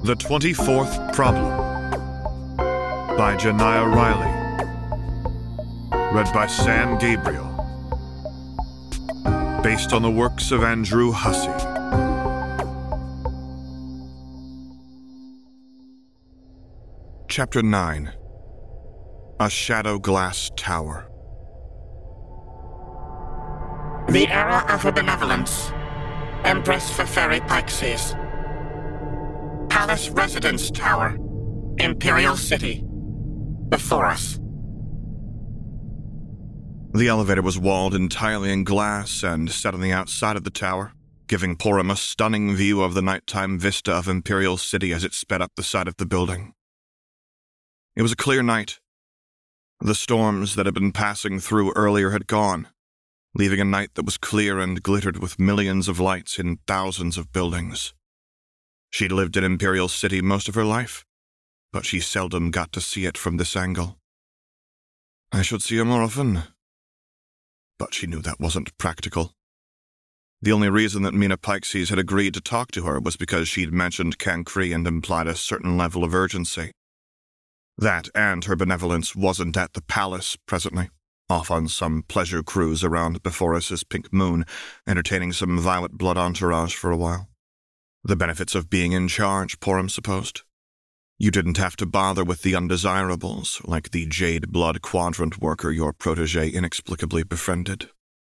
The 24th Problem by Janiah Riley. Read by Sam Gabriel. Based on the works of Andrew Hussey. Chapter 9. A Shadow Glass Tower. The era of her benevolence. Empress Feferi Pyxis. Palace Residence Tower. Imperial City. Before us. The elevator was walled entirely in glass and set on the outside of the tower, giving Porum a stunning view of the nighttime vista of Imperial City as it sped up the side of the building. It was a clear night. The storms that had been passing through earlier had gone, leaving a night that was clear and glittered with millions of lights in thousands of buildings. She'd lived in Imperial City most of her life, but she seldom got to see it from this angle. I should see her more often. But she knew that wasn't practical. The only reason that Mina Pyxis had agreed to talk to her was because she'd mentioned Cancri and implied a certain level of urgency. That and her benevolence wasn't at the palace presently, off on some pleasure cruise around Beforus's pink moon, entertaining some violet blood entourage for a while. The benefits of being in charge, Porum supposed. You didn't have to bother with the undesirables, like the jade blood quadrant worker your protégé inexplicably befriended.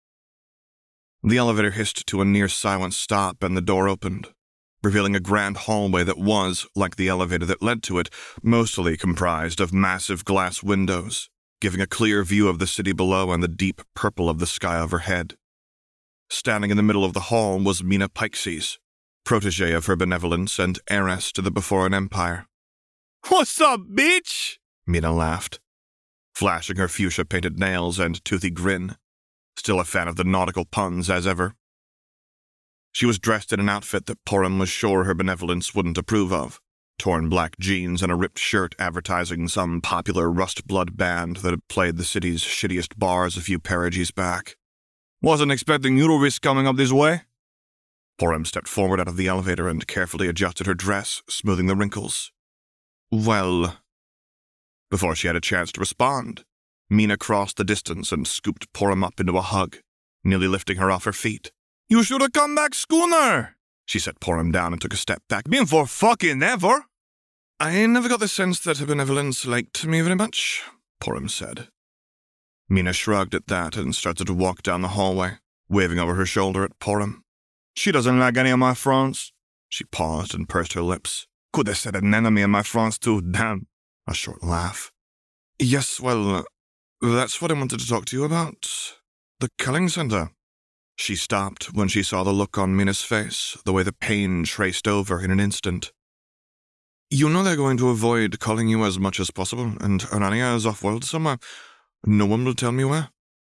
The elevator hissed to a near-silent stop and the door opened, revealing a grand hallway that was, like the elevator that led to it, mostly comprised of massive glass windows, giving a clear view of the city below and the deep purple of the sky overhead. Standing in the middle of the hall was Mina Pyxis, protégé of her benevolence and heiress to the Beforan Empire. "What's up, bitch?" Mina laughed, flashing her fuchsia-painted nails and toothy grin, still a fan of the nautical puns as ever. She was dressed in an outfit that Porum was sure her benevolence wouldn't approve of, torn black jeans and a ripped shirt advertising some popular Rust Blood band that had played the city's shittiest bars a few periges back. "Wasn't expecting you to risk coming up this way." Porum stepped forward out of the elevator and carefully adjusted her dress, smoothing the wrinkles. "Well..." Before she had a chance to respond, Mina crossed the distance and scooped Porum up into a hug, nearly lifting her off her feet. "You should have come back sooner!" She set Porum down and took a step back. "Been for fucking ever!" "I never got the sense that her benevolence liked me very much," Porum said. Mina shrugged at that and started to walk down the hallway, waving over her shoulder at Porum. "She doesn't like any of my friends." She paused and pursed her lips. "Could have said an enemy of my friends too, damn." A short laugh. "Yes, well, that's what I wanted to talk to you about. The Culling Center." She stopped when she saw the look on Mina's face, the way the pain traced over in an instant. "You know they're going to avoid calling you as much as possible, and Arania is off-world somewhere. No one will tell me where."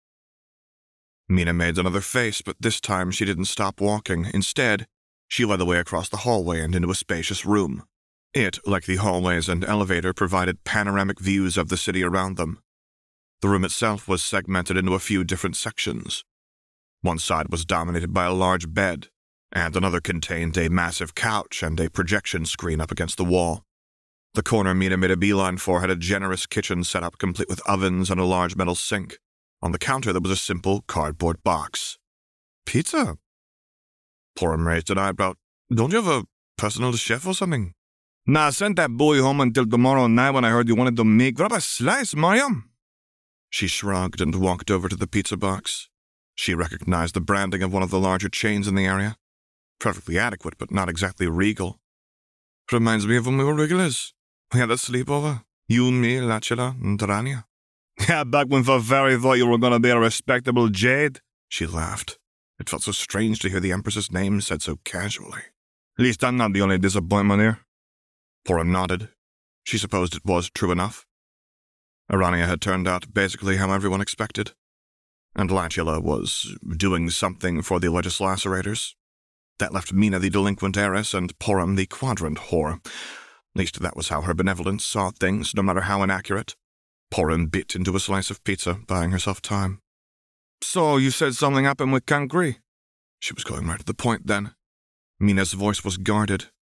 Mina made another face, but this time she didn't stop walking. Instead, she led the way across the hallway and into a spacious room. It, like the hallways and elevator, provided panoramic views of the city around them. The room itself was segmented into a few different sections. One side was dominated by a large bed, and another contained a massive couch and a projection screen up against the wall. The corner Mina made a beeline for had a generous kitchen set up complete with ovens and a large metal sink. On the counter there was a simple cardboard box. "Pizza?" Porum raised an eyebrow. "Don't you have a personal chef or something?" "Nah, I sent that boy home until tomorrow night when I heard you wanted to make. Grab a slice, Mariam." She shrugged and walked over to the pizza box. She recognized the branding of one of the larger chains in the area. Perfectly adequate, but not exactly regal. "Reminds me of when we were regulars. We had a sleepover. You, me, Lachela, and Tarania." "Yeah, back when Feferi thought you were going to be a respectable jade." She laughed. It felt so strange to hear the Empress's name said so casually. "At least I'm not the only disappointment here." Porum nodded. She supposed it was true enough. Arania had turned out basically how everyone expected. And Lachela was doing something for the legislaturators. That left Mina the delinquent heiress and Porum the quadrant whore. At least that was how her benevolence saw things, no matter how inaccurate. Porum bit into a slice of pizza, buying herself time. "So you said something happened with Cancri?" She was going right to the point then. Mina's voice was guarded.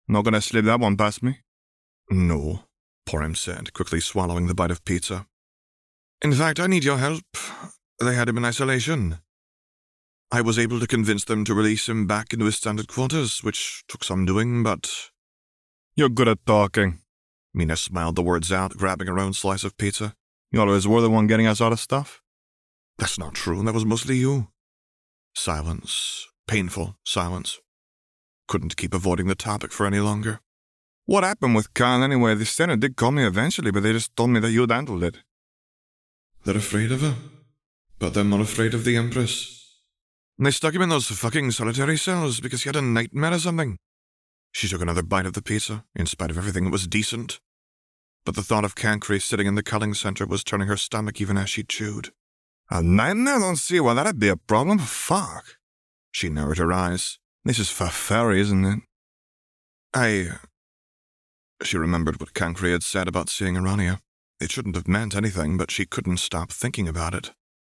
Not gonna slip that one past me? No, Porem said, quickly swallowing the bite of pizza. In fact, I need your help. They had him in isolation. I was able to convince them to release him back into his standard quarters, which took some doing, but... You're good at talking. Mina smiled the words out, grabbing her own slice of pizza. You always were the one getting us out of stuff. That's not true. That was mostly you. Silence. Painful silence. Couldn't keep avoiding the topic for any longer. What happened with Khan anyway? The Senate did call me eventually, but they just told me that you'd handled it. They're afraid of her. But they're more afraid of the Empress. And they stuck him in those fucking solitary cells because he had a nightmare or something. She took another bite of the pizza. In spite of everything, it was decent. But the thought of Cancri sitting in the culling center was turning her stomach even as she chewed. A nightmare? I don't see why that'd be a problem. Fuck. She narrowed her eyes. This is for Ferry, isn't it? She remembered what Cancri had said about seeing Arania. It shouldn't have meant anything, but she couldn't stop thinking about it.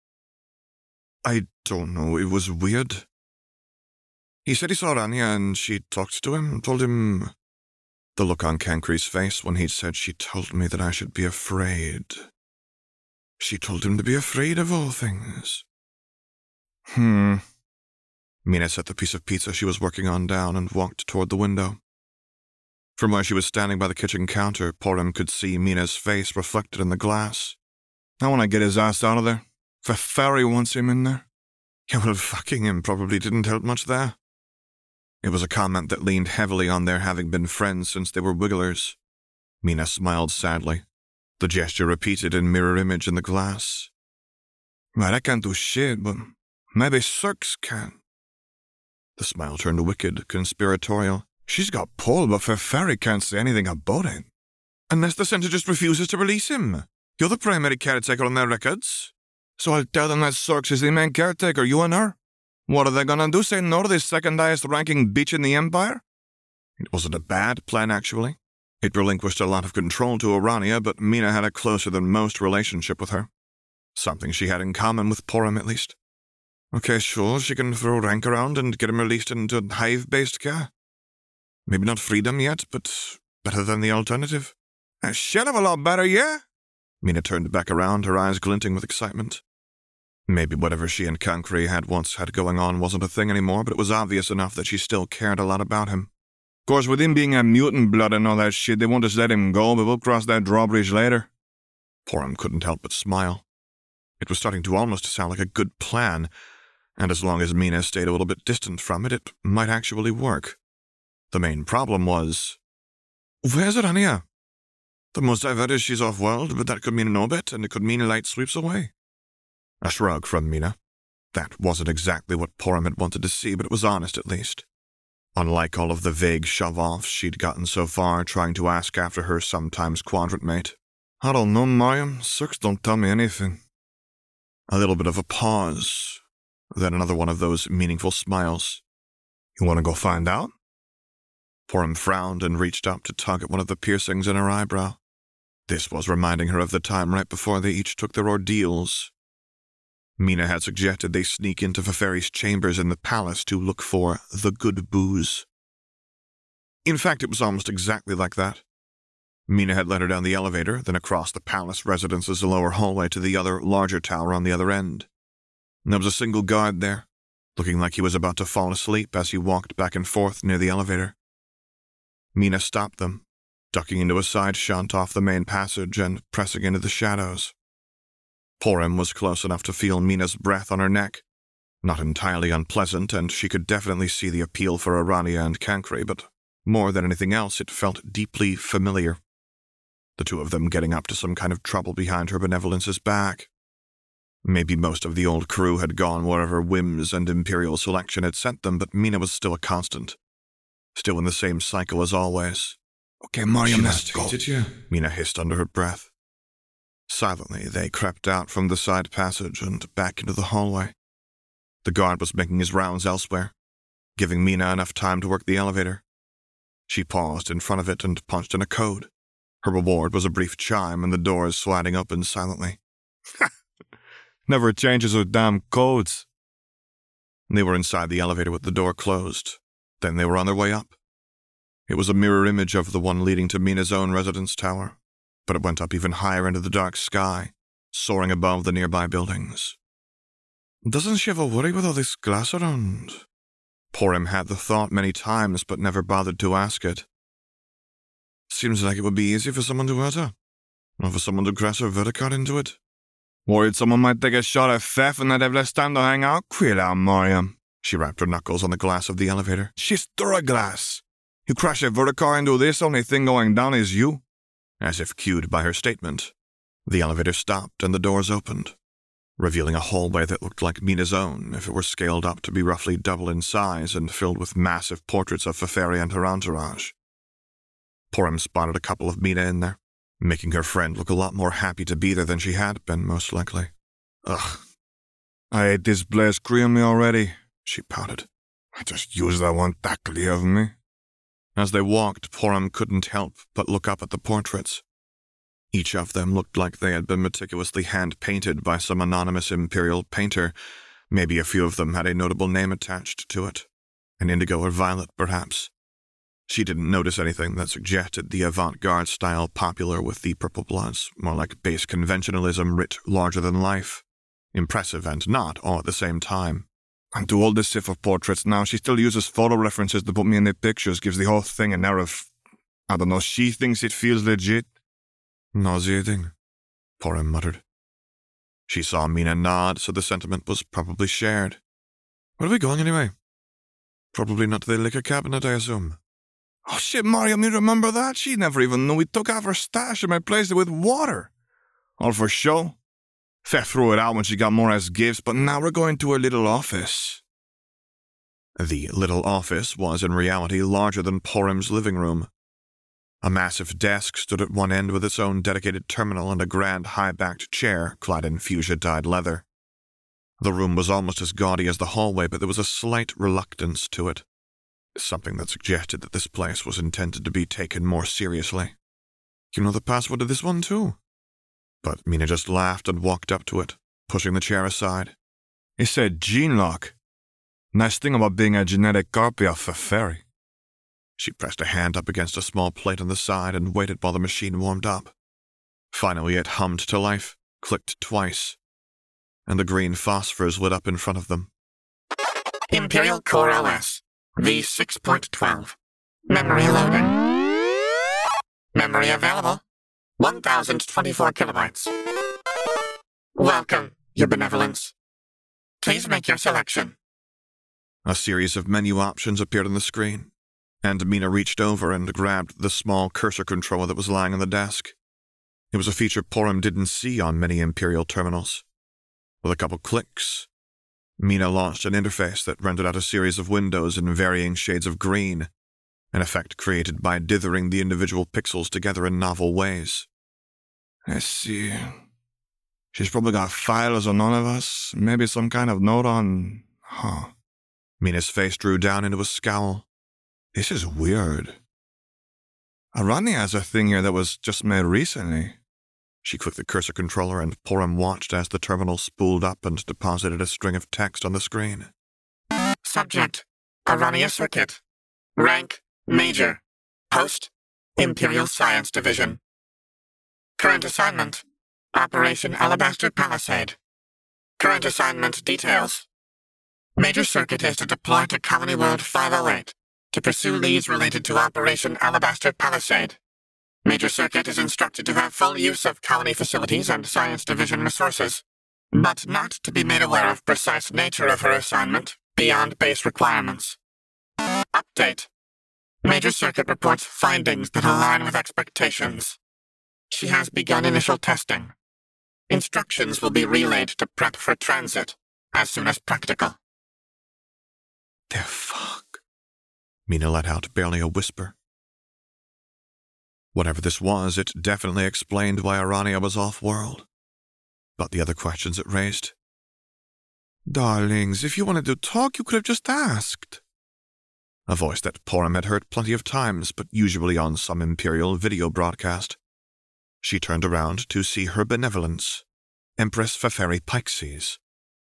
I don't know, it was weird. He said he saw Arania and she talked to him, told him... The look on Cancri's face when he'd said she told me that I should be afraid. She told him to be afraid of all things. Mina set the piece of pizza she was working on down and walked toward the window. From where she was standing by the kitchen counter, Porem could see Mina's face reflected in the glass. I want to get his ass out of there. If Ferry wants him in there. Yeah, well, fucking him probably didn't help much there. It was a comment that leaned heavily on their having been friends since they were wigglers. Mina smiled sadly, the gesture repeated in mirror image in the glass. Right, I can't do shit, but maybe Cirx can. The smile turned wicked, conspiratorial. She's got pull, but Ferry can't say anything about it. Unless the center just refuses to release him. You're the primary caretaker on their records. So I'll tell them that Cirx is the main caretaker, you and her. What are they gonna do, say no to the second highest ranking bitch in the Empire? It wasn't a bad plan, actually. It relinquished a lot of control to Arania, but Mina had a closer than most relationship with her. Something she had in common with Porem, at least. Okay, sure, she can throw rank around and get him released into hive-based care. Maybe not freedom yet, but better than the alternative. A shell of a lot better, yeah? Mina turned back around, her eyes glinting with excitement. Maybe whatever she and Cancri had once had going on wasn't a thing anymore, but it was obvious enough that she still cared a lot about him. Of course, with him being a mutant blood and all that shit, they won't just let him go, but we'll cross that drawbridge later. Porem couldn't help but smile. It was starting to almost sound like a good plan, and as long as Mina stayed a little bit distant from it, it might actually work. The main problem was... Where's Arania? The most I've heard is she's off-world, but that could mean no bit, and it could mean light sweeps away. A shrug from Mina. That wasn't exactly what Porem had wanted to see, but it was honest at least. Unlike all of the vague shove-offs she'd gotten so far trying to ask after her sometimes quadrant mate. I don't know, Mariam. Cirx don't tell me anything. A little bit of a pause, then another one of those meaningful smiles. You want to go find out? Porem frowned and reached up to tug at one of the piercings in her eyebrow. This was reminding her of the time right before they each took their ordeals. Mina had suggested they sneak into Feferi's chambers in the palace to look for the good booze. In fact, it was almost exactly like that. Mina had led her down the elevator, then across the palace residence's lower hallway to the other, larger tower on the other end. There was a single guard there, looking like he was about to fall asleep as he walked back and forth near the elevator. Mina stopped them, ducking into a side shunt off the main passage and pressing into the shadows. Porem was close enough to feel Mina's breath on her neck. Not entirely unpleasant, and she could definitely see the appeal for Arania and Cancri, but more than anything else, it felt deeply familiar. The two of them getting up to some kind of trouble behind her benevolence's back. Maybe most of the old crew had gone wherever whims and Imperial selection had sent them, but Mina was still a constant. Still in the same cycle as always. Okay, Mariam, let's go. Mina hissed under her breath. Silently, they crept out from the side passage and back into the hallway. The guard was making his rounds elsewhere, giving Mina enough time to work the elevator. She paused in front of it and punched in a code. Her reward was a brief chime and the doors sliding open silently. Never changes with damn codes. They were inside the elevator with the door closed. Then they were on their way up. It was a mirror image of the one leading to Mina's own residence tower, but it went up even higher into the dark sky, soaring above the nearby buildings. Doesn't she have a worry with all this glass around? Porim had the thought many times, but never bothered to ask it. Seems like it would be easy for someone to hurt her, or for someone to crash her vertical into it. Worried someone might take a shot at theft and not have less time to hang out? Quit out, Mariam. She rapped her knuckles on the glass of the elevator. She's thorough glass. You crash a vertical into this, only thing going down is you. As if cued by her statement, the elevator stopped and the doors opened, revealing a hallway that looked like Mina's own if it were scaled up to be roughly double in size and filled with massive portraits of Feferi and her entourage. Porim spotted a couple of Mina in there, making her friend look a lot more happy to be there than she had been, most likely. Ugh. I ate this place creamy already, she pouted. I just used that one tackly of me. As they walked, Porim couldn't help but look up at the portraits. Each of them looked like they had been meticulously hand-painted by some anonymous imperial painter. Maybe a few of them had a notable name attached to it. An indigo or violet, perhaps. She didn't notice anything that suggested the avant-garde style popular with the purple bloods, more like base conventionalism writ larger than life. Impressive and not, all at the same time. I'm too old to sit for portraits now. She still uses photo references to put me in the pictures, gives the whole thing an air of... I don't know, she thinks it feels legit. Nauseating, Porim muttered. She saw Mina nod, so the sentiment was probably shared. Where are we going anyway? Probably not to the liquor cabinet, I assume. Oh shit, Mariam, you remember that? She never even knew we took out her stash and replaced it with water. All for show. Fef threw it out when she got more as gifts, but now we're going to her little office. The little office was in reality larger than Porim's living room. A massive desk stood at one end with its own dedicated terminal and a grand high-backed chair clad in fuchsia-dyed leather. The room was almost as gaudy as the hallway, but there was a slight reluctance to it. Something that suggested that this place was intended to be taken more seriously. You know the password to this one, too? But Mina just laughed and walked up to it, pushing the chair aside. It said gene lock. Nice thing about being a genetic copy of Feferi. She pressed a hand up against a small plate on the side and waited while the machine warmed up. Finally it hummed to life, clicked twice, and the green phosphors lit up in front of them. Imperial Core OS V6.12. Memory loading. Memory available 1024 kilobytes. Welcome, Your Benevolence. Please make your selection. A series of menu options appeared on the screen, and Mina reached over and grabbed the small cursor controller that was lying on the desk. It was a feature Porim didn't see on many Imperial terminals. With a couple clicks, Mina launched an interface that rendered out a series of windows in varying shades of green, an effect created by dithering the individual pixels together in novel ways. Let's see. She's probably got files on none of us, maybe some kind of note on... Mina's face drew down into a scowl. This is weird. Arani has a thing here that was just made recently. She clicked the cursor controller and Porim watched as the terminal spooled up and deposited a string of text on the screen. Subject, Arania Circuit. Rank, Major. Post, Imperial Science Division. Current assignment, Operation Alabaster Palisade. Current assignment details. Major Circuit is to deploy to Colony World 508 to pursue leads related to Operation Alabaster Palisade. Major Circuit is instructed to have full use of colony facilities and Science Division resources, but not to be made aware of precise nature of her assignment beyond base requirements. Update. Major Circuit reports findings that align with expectations. She has begun initial testing. Instructions will be relayed to prep for transit as soon as practical. The fuck? Mina let out barely a whisper. Whatever this was, it definitely explained why Arania was off-world. But the other questions it raised... Darlings, if you wanted to talk, you could have just asked. A voice that Porim had heard plenty of times, but usually on some Imperial video broadcast. She turned around to see her benevolence, Empress Feferi Pyxes,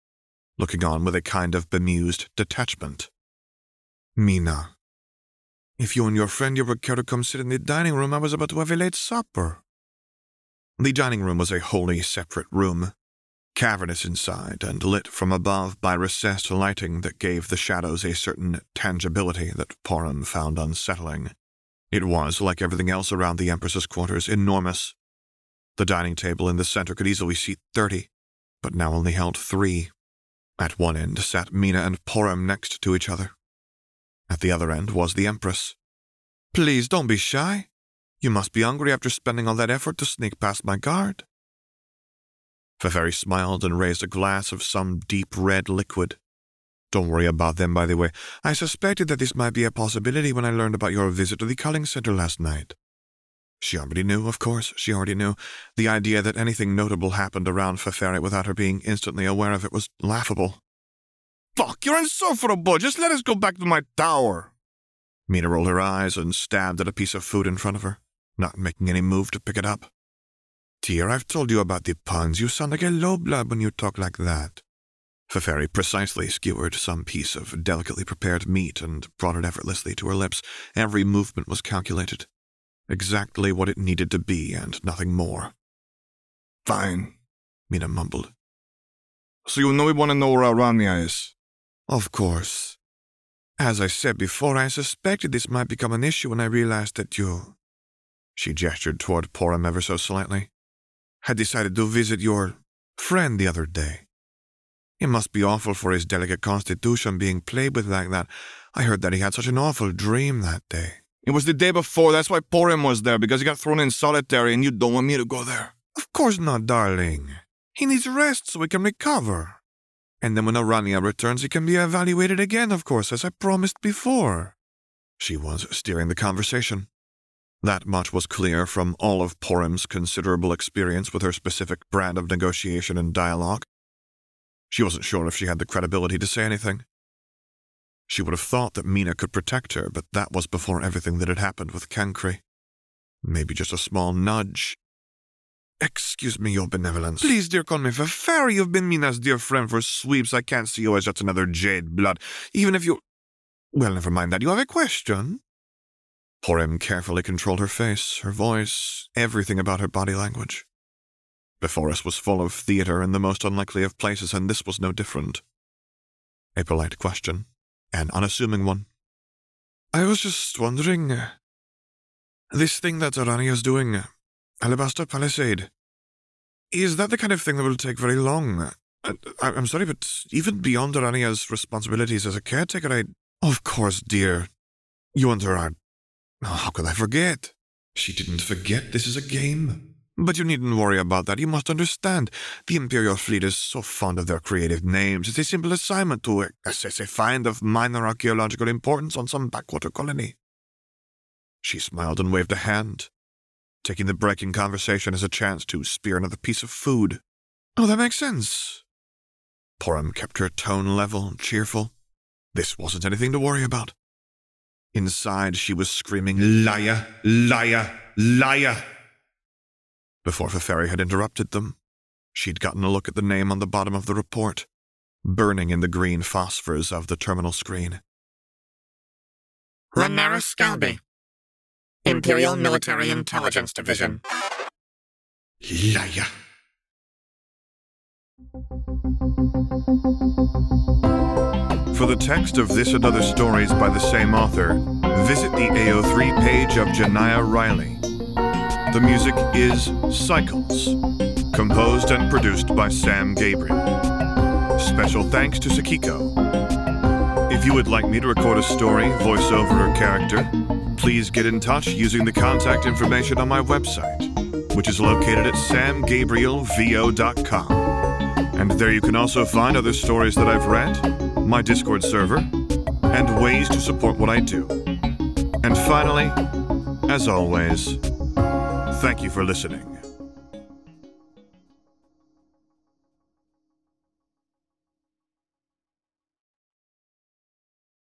looking on with a kind of bemused detachment. Mina. If you and your friend here would care to come sit in the dining room, I was about to have a late supper. The dining room was a wholly separate room, cavernous inside and lit from above by recessed lighting that gave the shadows a certain tangibility that Porum found unsettling. It was, like everything else around the Empress's quarters, enormous. The dining table in the center could easily seat 30, but now only held 3. At one end sat Mina and Porum next to each other. At the other end was the Empress. "Please, don't be shy. You must be hungry after spending all that effort to sneak past my guard." Feferi smiled and raised a glass of some deep red liquid. "Don't worry about them, by the way. I suspected that this might be a possibility when I learned about your visit to the culling center last night." She already knew, of course, she already knew. The idea that anything notable happened around Feferi without her being instantly aware of it was laughable. "Fuck, you're insufferable! Just let us go back to my tower!" Mina rolled her eyes and stabbed at a piece of food in front of her, not making any move to pick it up. "Dear, I've told you about the puns. You sound like a low-blood when you talk like that." Feferi precisely skewered some piece of delicately prepared meat and brought it effortlessly to her lips. Every movement was calculated. Exactly what it needed to be, and nothing more. "Fine," Mina mumbled. "So you know we want to know where Aranya is?" "Of course. As I said before, I suspected this might become an issue when I realized that you—" She gestured toward Porum ever so slightly. "Had decided to visit your friend the other day. It must be awful for his delicate constitution being played with like that. I heard that he had such an awful dream that day." "It was the day before. That's why Porum was there, because he got thrown in solitary and you don't want me to go there." "Of course not, darling. He needs rest so he can recover. And then when Aranya returns, he can be evaluated again, of course, as I promised before." She was steering the conversation. That much was clear from all of Porum's considerable experience with her specific brand of negotiation and dialogue. She wasn't sure if she had the credibility to say anything. She would have thought that Mina could protect her, but that was before everything that had happened with Cancri. Maybe just a small nudge. "Excuse me, your benevolence. Please, dear, call me Feferi. You've been Mina's dear friend for sweeps. I can't see you as just another jade blood. Even if you— Well, never mind that. You have a question?" Porum carefully controlled her face, her voice, everything about her body language. Before us was full of theater in the most unlikely of places, and this was no different. A polite question, an unassuming one. "I was just wondering, this thing that Aranya's doing, Alabaster Palisade, is that the kind of thing that will take very long? I'm sorry, but even beyond Aranya's responsibilities as a caretaker, Of course, dear. You and her are— How could I forget?" "She didn't forget. This is a game." "But you needn't worry about that. You must understand. The Imperial fleet is so fond of their creative names. It's a simple assignment to assess a find of minor archaeological importance on some backwater colony." She smiled and waved a hand, taking the break in conversation as a chance to spear another piece of food. "Oh, that makes sense." Porum kept her tone level, cheerful. This wasn't anything to worry about. Inside, she was screaming, "Liar! Liar! Liar!" Before Feferi had interrupted them, she'd gotten a look at the name on the bottom of the report, burning in the green phosphors of the terminal screen. Rhaenyra Scalby, Imperial Military Intelligence Division. Liar! For the text of this and other stories by the same author, visit the AO3 page of Janiyah Riley. The music is Cycles, composed and produced by Sam Gabriel. Special thanks to Sakiko. If you would like me to record a story, voiceover, or character, please get in touch using the contact information on my website, which is located at samgabrielvo.com. And there you can also find other stories that I've read, my Discord server, and ways to support what I do. And finally, as always, thank you for listening.